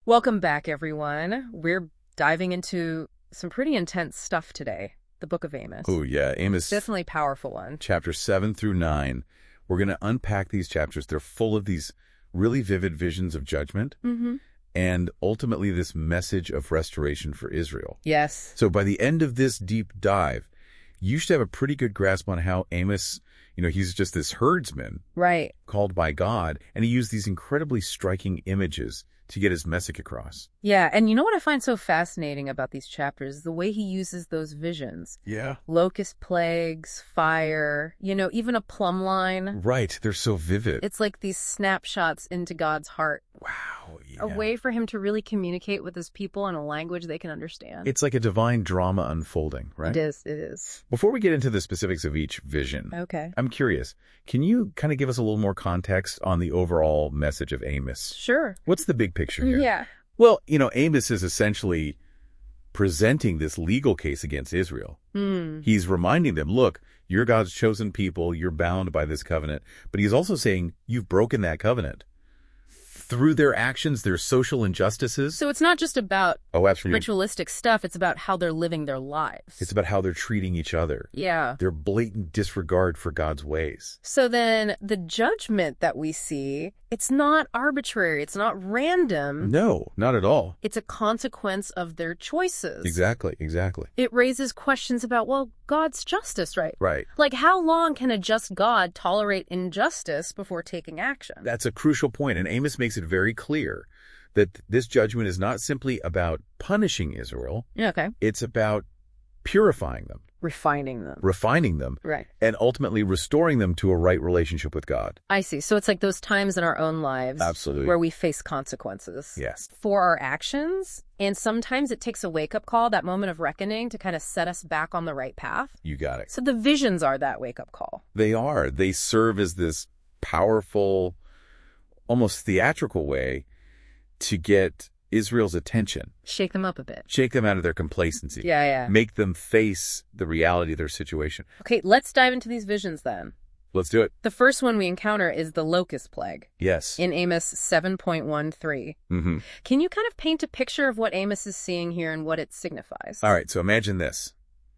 Welcome back, everyone. We're diving into some pretty intense stuff today. The Book of Amos. Oh, yeah. Amos. Definitely a powerful one. Chapters 7 through 9. We're going to unpack these chapters. They're full of these really vivid visions of judgment and ultimately this message of restoration for Israel. Yes. So by the end of this deep dive, you should have a pretty good grasp on how Amos, he's just this herdsman. Right. Called by God, and he used these incredibly striking images to get his message across. Yeah, and you know what I find so fascinating about these chapters? The way he uses those visions. Yeah. Locust plagues, fire, even a plumb line. Right, they're so vivid. It's like these snapshots into God's heart. Wow, yeah. A way for him to really communicate with his people in a language they can understand. It's like a divine drama unfolding, right? It is. Before we get into the specifics of each vision, okay, I'm curious, can you kind of give us a little more context on the overall message of Amos? Sure. What's the big picture here? Yeah. Well, Amos is essentially presenting this legal case against Israel. He's reminding them, look, you're God's chosen people, you're bound by this covenant, but he's also saying you've broken that covenant. Through their actions, their social injustices. So it's not just about absolutely. Ritualistic stuff. It's about how they're living their lives. It's about how they're treating each other. Yeah. Their blatant disregard for God's ways. So then the judgment that we see, it's not arbitrary. It's not random. No, not at all. It's a consequence of their choices. Exactly. It raises questions about, God's justice, right? Right. Like, how long can a just God tolerate injustice before taking action? That's a crucial point, and Amos makes it very clear that this judgment is not simply about punishing Israel. Yeah, okay. It's about purifying them. Refining them. Right. And ultimately restoring them to a right relationship with God. I see. So it's like those times in our own lives. Absolutely. Where we face consequences. Yes. For our actions. And sometimes it takes a wake-up call, that moment of reckoning, to kind of set us back on the right path. You got it. So the visions are that wake-up call. They are. They serve as this powerful, almost theatrical way to get Israel's attention. Shake them up a bit. Shake them out of their complacency. Yeah. Make them face the reality of their situation. Okay, let's dive into these visions then. Let's do it. The first one we encounter is the locust plague. Yes. In Amos 7.13. Can you kind of paint a picture of what Amos is seeing here and what it signifies? All right, so imagine this.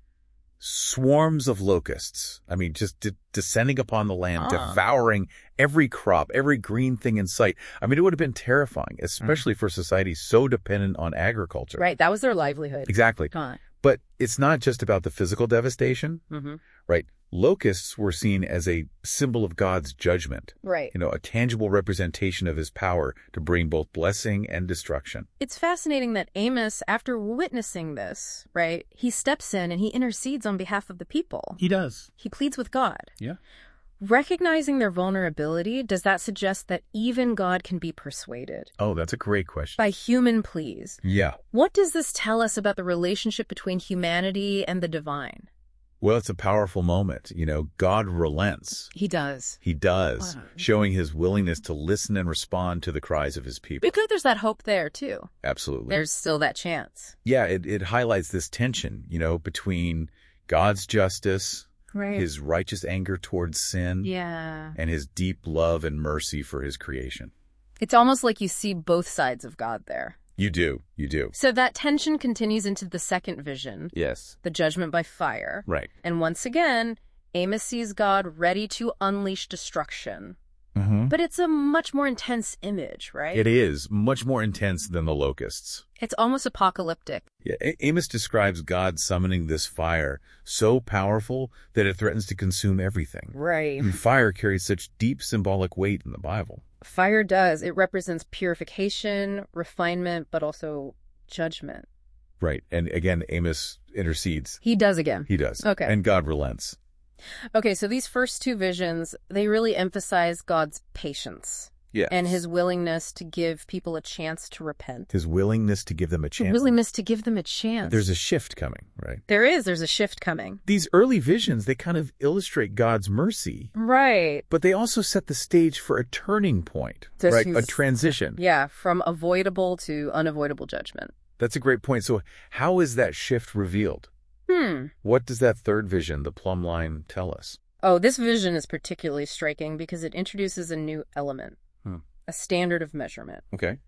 Swarms of locusts. I mean, just descending upon the land, devouring every crop, every green thing in sight. I mean, it would have been terrifying, especially for societies so dependent on agriculture. Right, that was their livelihood. Exactly. But it's not just about the physical devastation, right? Locusts were seen as a symbol of God's judgment. Right. A tangible representation of his power to bring both blessing and destruction. It's fascinating that Amos, after witnessing this, right, he steps in and he intercedes on behalf of the people. He does. He pleads with God. Yeah. Recognizing their vulnerability, does that suggest that even God can be persuaded? Oh, that's a great question. By human pleas. Yeah. What does this tell us about the relationship between humanity and the divine? Well, it's a powerful moment. God relents. He does. He does, Wow. showing his willingness to listen and respond to the cries of his people. Because there's that hope there, too. Absolutely. There's still that chance. Yeah, it highlights this tension, between God's justice, Right. his righteous anger towards sin, and his deep love and mercy for his creation. It's almost like you see both sides of God there. You do. So that tension continues into the second vision. Yes. The judgment by fire. Right. And once again, Amos sees God ready to unleash destruction. But it's a much more intense image, right? It is much more intense than the locusts. It's almost apocalyptic. Yeah, Amos describes God summoning this fire so powerful that it threatens to consume everything. Right. And fire carries such deep symbolic weight in the Bible. Fire does. It represents purification, refinement, but also judgment. Right. And again, Amos intercedes. He does again. He does. Okay. And God relents. Okay, so these first two visions, they really emphasize God's patience. Yes. And his willingness to give people a chance to repent. His willingness to give them a chance. Willingness to give them a chance. There's a shift coming, right? There's a shift coming. These early visions, they kind of illustrate God's mercy. Right. But they also set the stage for a turning point, right? A transition. Yeah, from avoidable to unavoidable judgment. That's a great point. So how is that shift revealed? What does that third vision, the plumb line, tell us? Oh, this vision is particularly striking because it introduces a new element, a standard of measurement. Okay.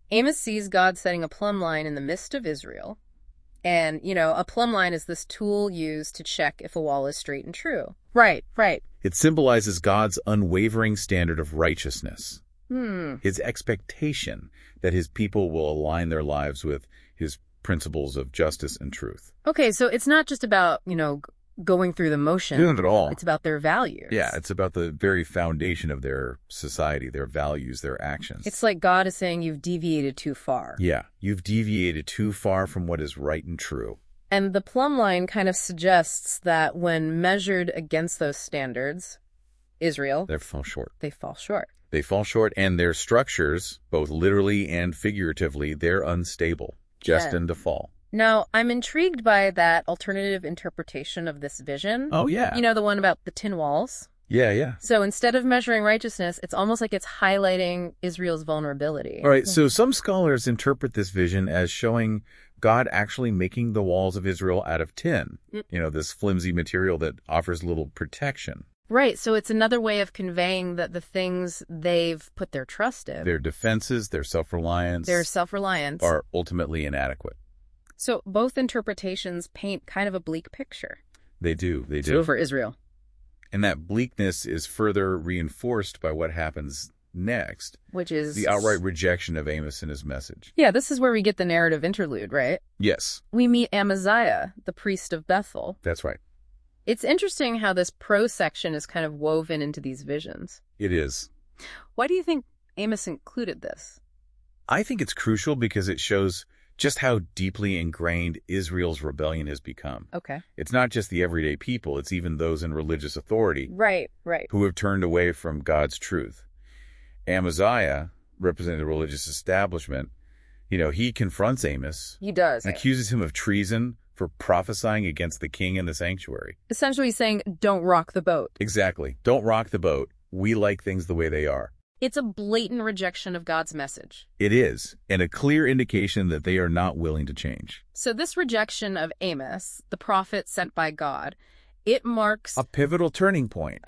Amos sees God setting a plumb line in the midst of Israel. And, a plumb line is this tool used to check if a wall is straight and true. Right. It symbolizes God's unwavering standard of righteousness. His expectation that his people will align their lives with his principles of justice and truth. Okay, so it's not just about, going through the motion. Not at all. It's about their values. Yeah, it's about the very foundation of their society, their values, their actions. It's like God is saying you've deviated too far. Yeah, you've deviated too far from what is right and true. And the plumb line kind of suggests that when measured against those standards, Israel... They fall short. They fall short. They fall short, and their structures, both literally and figuratively, they're unstable, destined to fall. Now, I'm intrigued by that alternative interpretation of this vision. Oh, yeah. The one about the tin walls? Yeah. So instead of measuring righteousness, it's almost like it's highlighting Israel's vulnerability. All right, so some scholars interpret this vision as showing God actually making the walls of Israel out of tin, this flimsy material that offers little protection. Right, so it's another way of conveying that the things they've put their trust in, their defenses, their self-reliance, are ultimately inadequate. So both interpretations paint kind of a bleak picture. They do. So for Israel. And that bleakness is further reinforced by what happens next, which is the outright rejection of Amos and his message. Yeah, this is where we get the narrative interlude, right? Yes. We meet Amaziah, the priest of Bethel. That's right. It's interesting how this prose section is kind of woven into these visions. It is. Why do you think Amos included this? I think it's crucial because it shows just how deeply ingrained Israel's rebellion has become. Okay. It's not just the everyday people, it's even those in religious authority. Right. Who have turned away from God's truth. Amaziah, representing the religious establishment, he confronts Amos. He does. And accuses him of treason for prophesying against the king and the sanctuary. Essentially saying, don't rock the boat. Exactly. Don't rock the boat. We like things the way they are. It's a blatant rejection of God's message. It is, and a clear indication that they are not willing to change. So this rejection of Amos, the prophet sent by God, it marks... a pivotal turning point.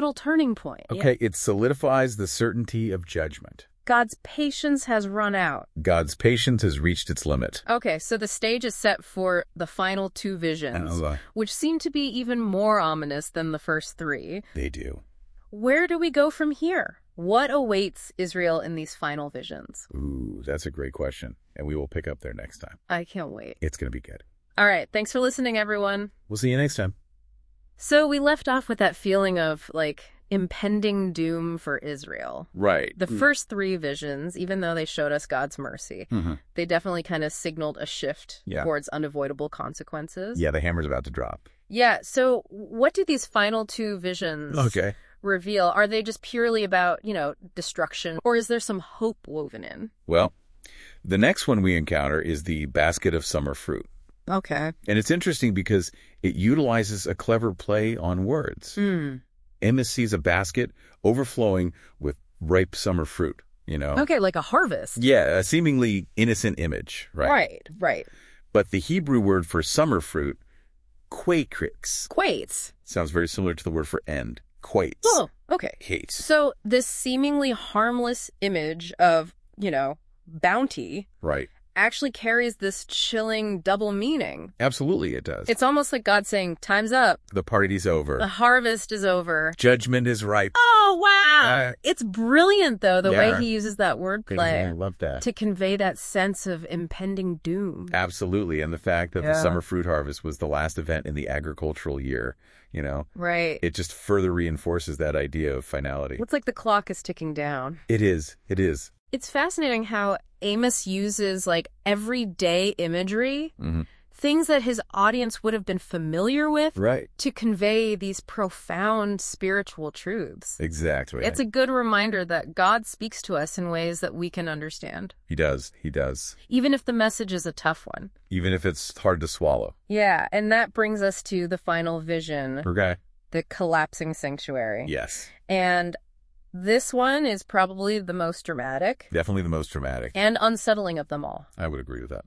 Okay, It solidifies the certainty of judgment. God's patience has run out. God's patience has reached its limit. Okay, so the stage is set for the final two visions, which seem to be even more ominous than the first three. They do. Where do we go from here? What awaits Israel in these final visions? Ooh, that's a great question. And we will pick up there next time. I can't wait. It's going to be good. All right. Thanks for listening, everyone. We'll see you next time. So we left off with that feeling of, impending doom for Israel. Right. The first three visions, even though they showed us God's mercy, they definitely kind of signaled a shift towards unavoidable consequences. Yeah, the hammer's about to drop. Yeah. So what do these final two visions reveal? Are they just purely about, destruction, or is there some hope woven in? Well, the next one we encounter is the basket of summer fruit. Okay. And it's interesting because it utilizes a clever play on words. Amos sees a basket overflowing with ripe summer fruit, Okay, like a harvest. Yeah, a seemingly innocent image, right? Right. But the Hebrew word for summer fruit, quates. Sounds very similar to the word for end. Quates. Oh, okay. Hates. So this seemingly harmless image of, bounty actually carries this chilling double meaning. Absolutely it does. It's almost like God saying, time's up. The party's over. The harvest is over. Judgment is ripe. Oh, wow. It's brilliant, though, the way he uses that wordplay. I love that. To convey that sense of impending doom. Absolutely. And the fact that the summer fruit harvest was the last event in the agricultural year, Right. It just further reinforces that idea of finality. It's like the clock is ticking down. It is. It's fascinating how Amos uses everyday imagery, things that his audience would have been familiar with, to convey these profound spiritual truths. Exactly. It's a good reminder that God speaks to us in ways that we can understand. He does. Even if the message is a tough one. Even if it's hard to swallow. Yeah, and that brings us to the final vision. Okay. The collapsing sanctuary. Yes. And this one is probably the most dramatic. Definitely the most dramatic. And unsettling of them all. I would agree with that.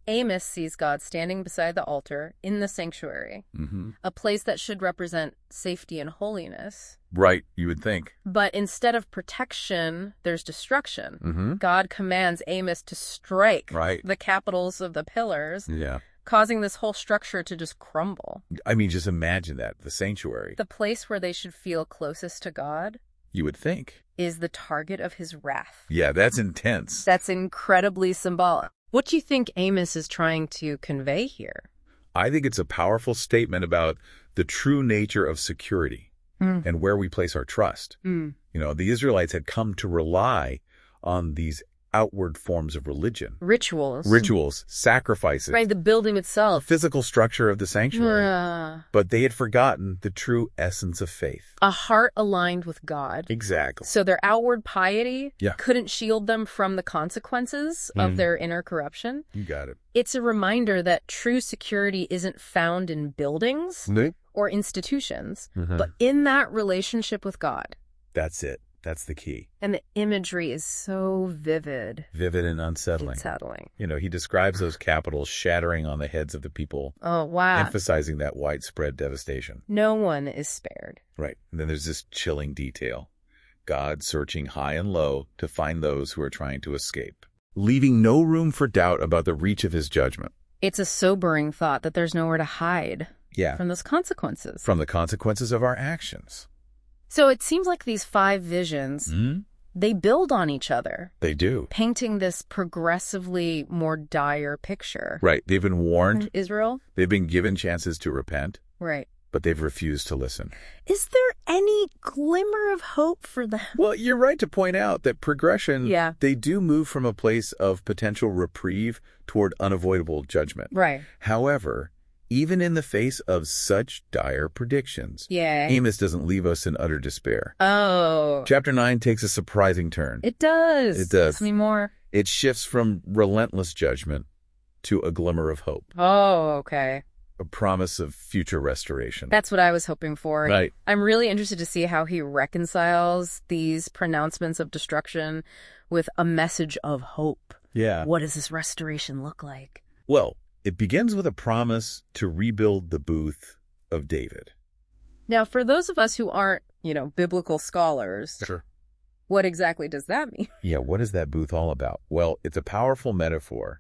Amos sees God standing beside the altar in the sanctuary, a place that should represent safety and holiness. Right, you would think. But instead of protection, there's destruction. God commands Amos to strike the capitals of the pillars, causing this whole structure to just crumble. I mean, just imagine that, the sanctuary. The place where they should feel closest to God, you would think, is the target of his wrath. Yeah, that's intense. That's incredibly symbolic. What do you think Amos is trying to convey here? I think it's a powerful statement about the true nature of security and where we place our trust. You know, the Israelites had come to rely on these outward forms of religion. Rituals, sacrifices. Right, the building itself. The physical structure of the sanctuary. But they had forgotten the true essence of faith. A heart aligned with God. Exactly. So their outward piety couldn't shield them from the consequences of their inner corruption. You got it. It's a reminder that true security isn't found in buildings or institutions, but in that relationship with God. That's it. That's the key. And the imagery is so vivid. Vivid and unsettling. You know, he describes those capitals shattering on the heads of the people. Oh, wow. Emphasizing that widespread devastation. No one is spared. Right. And then there's this chilling detail. God searching high and low to find those who are trying to escape, leaving no room for doubt about the reach of his judgment. It's a sobering thought that there's nowhere to hide from those consequences. From the consequences of our actions. So it seems like these 5 visions, they build on each other. They do. Painting this progressively more dire picture. Right. They've been warned. Israel. They've been given chances to repent. Right. But they've refused to listen. Is there any glimmer of hope for them? Well, you're right to point out that progression, they do move from a place of potential reprieve toward unavoidable judgment. Right. However, even in the face of such dire predictions, Amos doesn't leave us in utter despair. Oh. Chapter 9 takes a surprising turn. It does. It does. Tell me more. It shifts from relentless judgment to a glimmer of hope. Oh, okay. A promise of future restoration. That's what I was hoping for. Right. I'm really interested to see how he reconciles these pronouncements of destruction with a message of hope. Yeah. What does this restoration look like? Well, it begins with a promise to rebuild the booth of David. Now, for those of us who aren't, biblical scholars, what exactly does that mean? Yeah, what is that booth all about? Well, it's a powerful metaphor,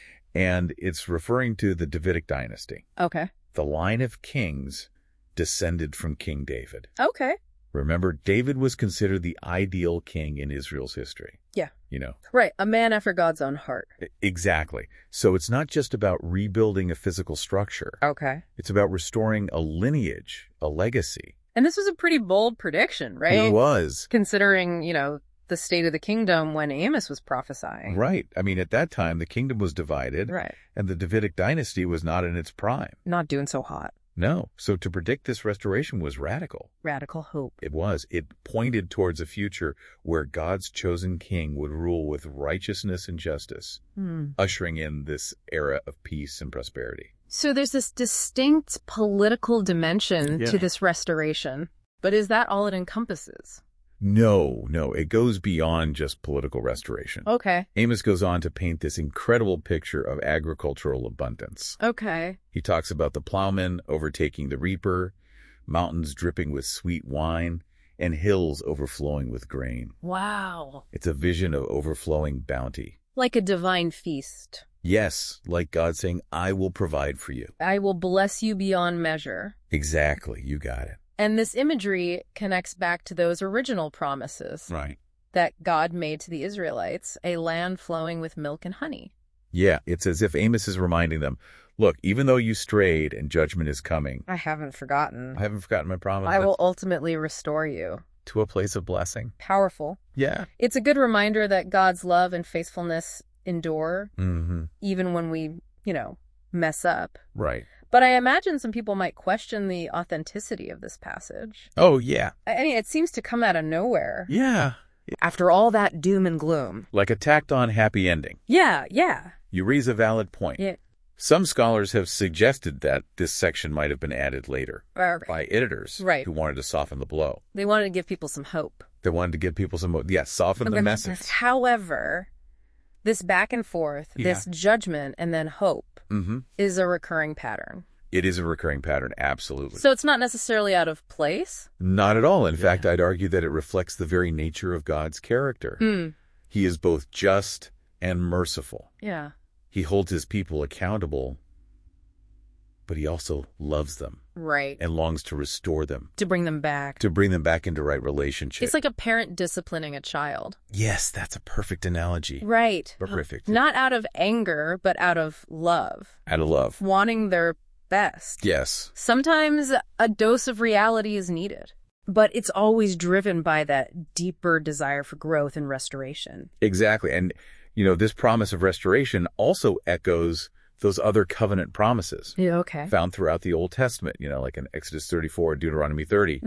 and it's referring to the Davidic dynasty. Okay. The line of kings descended from King David. Okay. Remember, David was considered the ideal king in Israel's history. Yeah. Right. A man after God's own heart. Exactly. So it's not just about rebuilding a physical structure. Okay. It's about restoring a lineage, a legacy. And this was a pretty bold prediction, right? It was. Considering, the state of the kingdom when Amos was prophesying. Right. I mean, at that time, the kingdom was divided. Right. And the Davidic dynasty was not in its prime. Not doing so hot. No. So to predict this restoration was radical. Radical hope. It was. It pointed towards a future where God's chosen king would rule with righteousness and justice, ushering in this era of peace and prosperity. So there's this distinct political dimension to this restoration. But is that all it encompasses? No. It goes beyond just political restoration. Okay. Amos goes on to paint this incredible picture of agricultural abundance. Okay. He talks about the plowman overtaking the reaper, mountains dripping with sweet wine, and hills overflowing with grain. Wow. It's a vision of overflowing bounty. Like a divine feast. Yes, like God saying, I will provide for you. I will bless you beyond measure. Exactly. You got it. And this imagery connects back to those original promises that God made to the Israelites, a land flowing with milk and honey. Yeah, it's as if Amos is reminding them, look, even though you strayed and judgment is coming, I haven't forgotten. I haven't forgotten my promise. I will ultimately restore you. To a place of blessing. Powerful. Yeah. It's a good reminder that God's love and faithfulness endure, even when we, mess up. Right. But I imagine some people might question the authenticity of this passage. Oh, yeah. I mean, it seems to come out of nowhere. Yeah. After all that doom and gloom. Like a tacked-on happy ending. Yeah. You raise a valid point. Yeah. Some scholars have suggested that this section might have been added later by editors who wanted to soften the blow. They wanted to give people some hope. They wanted to give people some hope. Yes, soften the message. However, This back and forth, this judgment and then hope is a recurring pattern. It is a recurring pattern, absolutely. So it's not necessarily out of place? Not at all. In fact, I'd argue that it reflects the very nature of God's character. He is both just and merciful. Yeah. He holds his people accountable, but he also loves them. Right. And longs to restore them. To bring them back. To bring them back into right relationship. It's like a parent disciplining a child. Yes, that's a perfect analogy. Right. Perfect. Not out of anger, but out of love. Out of love. Wanting their best. Yes. Sometimes a dose of reality is needed, but it's always driven by that deeper desire for growth and restoration. Exactly. And, this promise of restoration also echoes those other covenant promises found throughout the Old Testament, like in Exodus 34, Deuteronomy 30.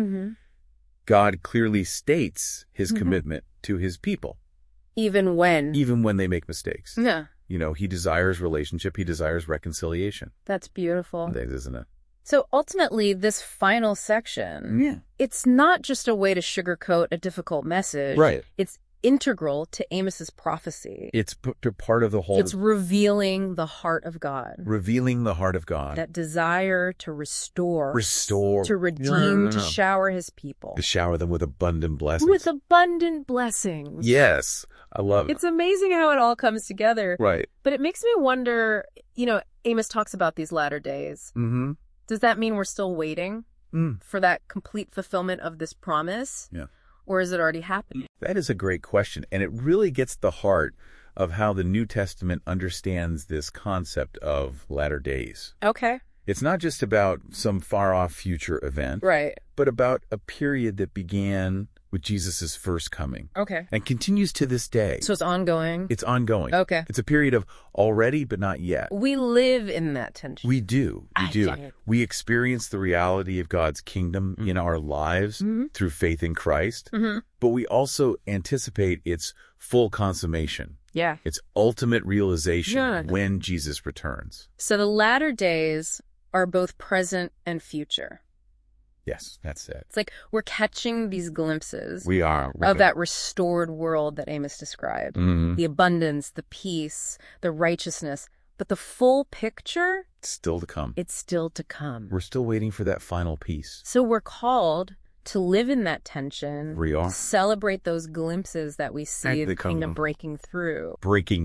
God clearly states his commitment to his people. Even when they make mistakes. Yeah. He desires relationship. He desires reconciliation. That's beautiful. Isn't it? So ultimately, this final section, it's not just a way to sugarcoat a difficult message. Right. It's integral to Amos's prophecy. It's part of the whole. It's revealing the heart of God. Revealing the heart of God. That desire to restore. To redeem, to shower his people. To shower them with abundant blessings. With abundant blessings. Yes. I love it. It's amazing how it all comes together. Right. But it makes me wonder, Amos talks about these latter days. Mm-hmm. Does that mean we're still waiting for that complete fulfillment of this promise? Yeah. Or is it already happening? That is a great question. And it really gets the heart of how the New Testament understands this concept of latter days. Okay. It's not just about some far-off future event. Right. But about a period that began with Jesus' first coming. Okay. And continues to this day. So it's ongoing? It's ongoing. Okay. It's a period of already but not yet. We live in that tension. We do. We experience the reality of God's kingdom in our lives through faith in Christ. But we also anticipate its full consummation. Yeah. Its ultimate realization when Jesus returns. So the latter days are both present and future. Yes, that's it. It's like we're catching these glimpses. We are. Of that restored world that Amos described. The abundance, the peace, the righteousness. But the full picture? It's still to come. It's still to come. We're still waiting for that final piece. So we're called to live in that tension. We are. To celebrate those glimpses that we see the kingdom breaking through.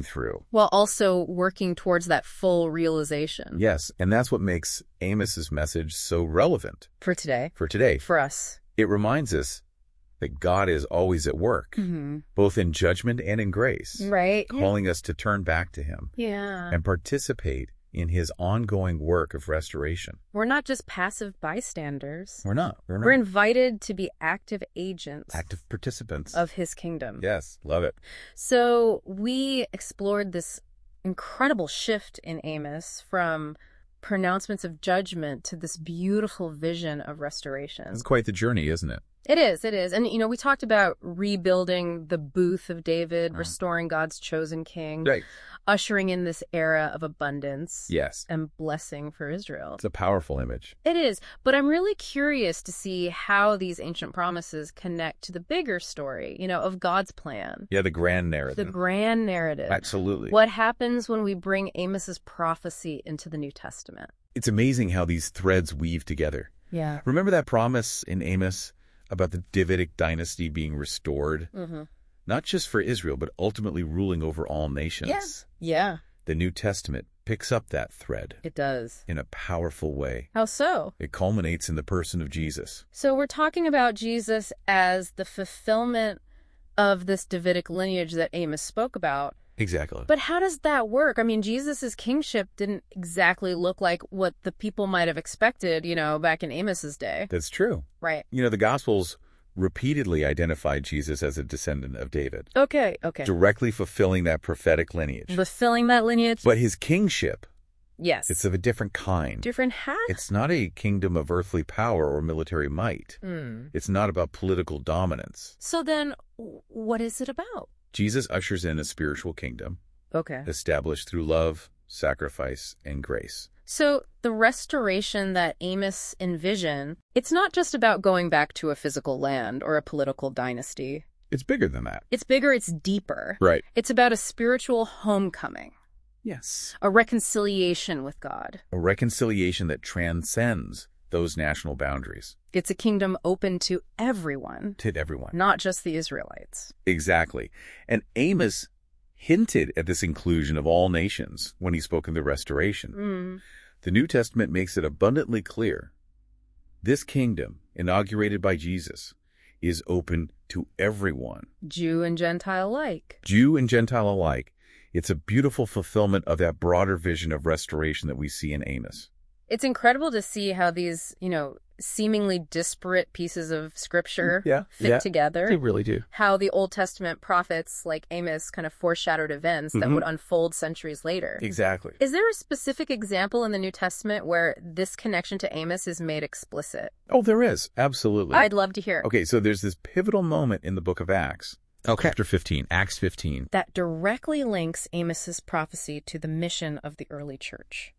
While also working towards that full realization. Yes, and that's what makes Amos's message so relevant. For today. For us. It reminds us that God is always at work, both in judgment and in grace. Right. Calling us to turn back to him. Yeah. And participate in his ongoing work of restoration. We're not just passive bystanders. We're not. We're invited to be active agents. Active participants. Of his kingdom. Yes, love it. So we explored this incredible shift in Amos from pronouncements of judgment to this beautiful vision of restoration. It's quite the journey, isn't it? It is. And, we talked about rebuilding the booth of David, restoring God's chosen king, ushering in this era of abundance and blessing for Israel. It's a powerful image. It is. But I'm really curious to see how these ancient promises connect to the bigger story, of God's plan. Yeah, the grand narrative. The grand narrative. Absolutely. What happens when we bring Amos's prophecy into the New Testament? It's amazing how these threads weave together. Yeah. Remember that promise in Amos about the Davidic dynasty being restored? Not just for Israel, but ultimately ruling over all nations. Yes. Yeah. The New Testament picks up that thread. It does. In a powerful way. How so? It culminates in the person of Jesus. So we're talking about Jesus as the fulfillment of this Davidic lineage that Amos spoke about. Exactly. But how does that work? I mean, Jesus' kingship didn't exactly look like what the people might have expected, back in Amos's day. That's true. Right. The Gospels repeatedly identified Jesus as a descendant of David. Okay. Directly fulfilling that prophetic lineage. Fulfilling that lineage? But his kingship, yes, it's of a different kind. Different hat? It's not a kingdom of earthly power or military might. It's not about political dominance. So then, what is it about? Jesus ushers in a spiritual kingdom. Okay. Established through love, sacrifice, and grace. So the restoration that Amos envisioned, it's not just about going back to a physical land or a political dynasty. It's bigger than that. It's bigger, it's deeper. Right. It's about a spiritual homecoming. Yes. A reconciliation with God. A reconciliation that transcends those national boundaries. It's a kingdom open to everyone. To everyone. Not just the Israelites. Exactly. And Amos hinted at this inclusion of all nations when he spoke of the restoration. The New Testament makes it abundantly clear. This kingdom, inaugurated by Jesus, is open to everyone. Jew and Gentile alike. Jew and Gentile alike. It's a beautiful fulfillment of that broader vision of restoration that we see in Amos. It's incredible to see how these, seemingly disparate pieces of scripture fit together. They really do. How the Old Testament prophets like Amos kind of foreshadowed events that would unfold centuries later. Exactly. Is there a specific example in the New Testament where this connection to Amos is made explicit? Oh, there is. Absolutely. I'd love to hear. Okay, so there's this pivotal moment in the book of Acts. Okay. Chapter 15, Acts 15. That directly links Amos's prophecy to the mission of the early church.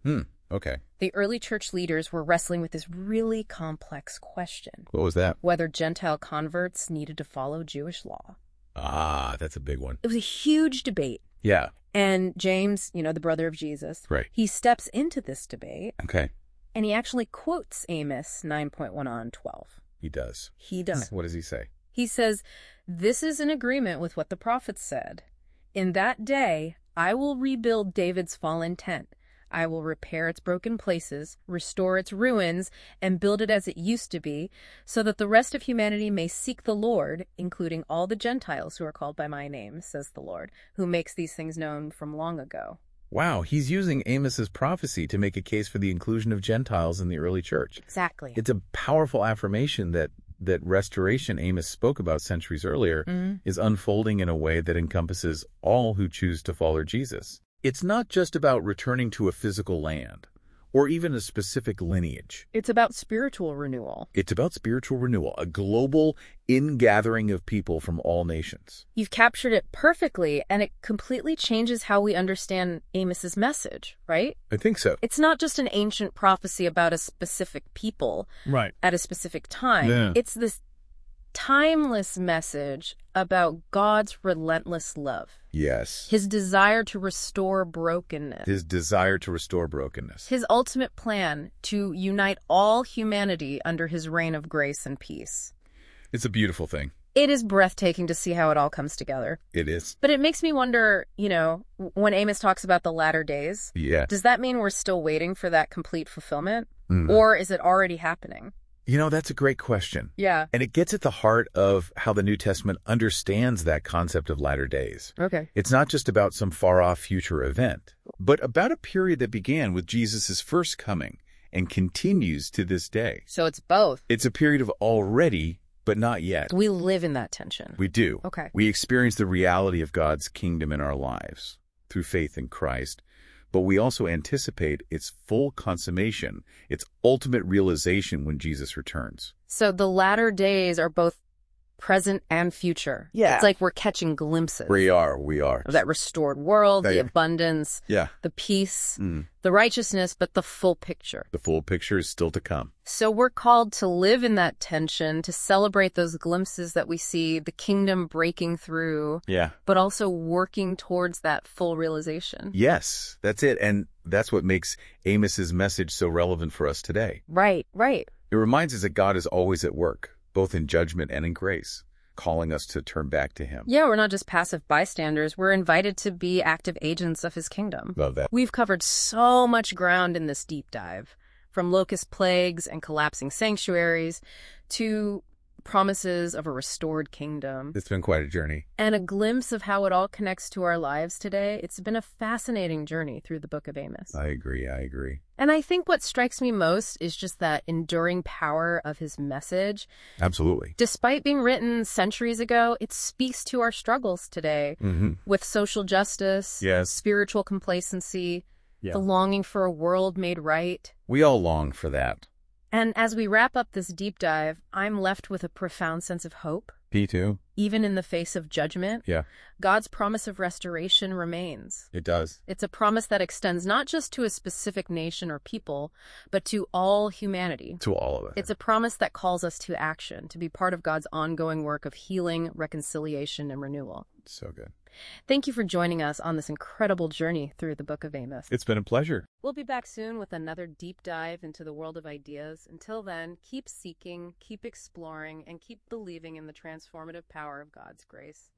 Okay. The early church leaders were wrestling with this really complex question. What was that? Whether Gentile converts needed to follow Jewish law. Ah, that's a big one. It was a huge debate. Yeah. And James, the brother of Jesus, right. He steps into this debate. Okay. And he actually quotes Amos 9.1 on 12. He does. He does. What does he say? He says, "This is in agreement with what the prophets said. In that day, I will rebuild David's fallen tent. I will repair its broken places, restore its ruins, and build it as it used to be, so that the rest of humanity may seek the Lord, including all the Gentiles who are called by my name, says the Lord, who makes these things known from long ago." Wow, he's using Amos's prophecy to make a case for the inclusion of Gentiles in the early church. Exactly. It's a powerful affirmation that restoration Amos spoke about centuries earlier is unfolding in a way that encompasses all who choose to follow Jesus. It's not just about returning to a physical land or even a specific lineage. It's about spiritual renewal. It's about spiritual renewal, a global ingathering of people from all nations. You've captured it perfectly, and it completely changes how we understand Amos's message, right? I think so. It's not just an ancient prophecy about a specific people at a specific time. Yeah. It's this timeless message about God's relentless love. Yes. His desire to restore brokenness. His desire to restore brokenness. His ultimate plan to unite all humanity under his reign of grace and peace. It's a beautiful thing. It is breathtaking to see how it all comes together. It is. But it makes me wonder, when Amos talks about the latter days, does that mean we're still waiting for that complete fulfillment? Or is it already happening? That's a great question. Yeah. And it gets at the heart of how the New Testament understands that concept of latter days. Okay. It's not just about some far-off future event, but about a period that began with Jesus' first coming and continues to this day. So it's both. It's a period of already, but not yet. We live in that tension. We do. Okay. We experience the reality of God's kingdom in our lives through faith in Christ. But we also anticipate its full consummation, its ultimate realization when Jesus returns. So the latter days are both present and future. Yeah. It's like we're catching glimpses. We are. Of that restored world, the abundance, the peace, the righteousness, but the full picture. The full picture is still to come. So we're called to live in that tension, to celebrate those glimpses that we see, the kingdom breaking through, but also working towards that full realization. Yes, that's it. And that's what makes Amos's message so relevant for us today. Right. It reminds us that God is always at work, both in judgment and in grace, calling us to turn back to him. Yeah, we're not just passive bystanders. We're invited to be active agents of his kingdom. Love that. We've covered so much ground in this deep dive, from locust plagues and collapsing sanctuaries to promises of a restored kingdom. It's been quite a journey. And a glimpse of how it all connects to our lives today. It's been a fascinating journey through the book of Amos. I agree. And I think what strikes me most is just that enduring power of his message. Absolutely. Despite being written centuries ago, it speaks to our struggles today with social justice, spiritual complacency, the longing for a world made right. We all long for that. And as we wrap up this deep dive, I'm left with a profound sense of hope. Me too. even in the face of judgment, Yeah, God's promise of restoration remains. it does. It's a promise that extends not just to a specific nation or people, but to all humanity. To all of us. It's a promise that calls us to action, to be part of God's ongoing work of healing, reconciliation, and renewal. So good. Thank you for joining us on this incredible journey through the Book of Amos. It's been a pleasure. We'll be back soon with another deep dive into the world of ideas. Until then, keep seeking, keep exploring, and keep believing in the transformative power of God's grace.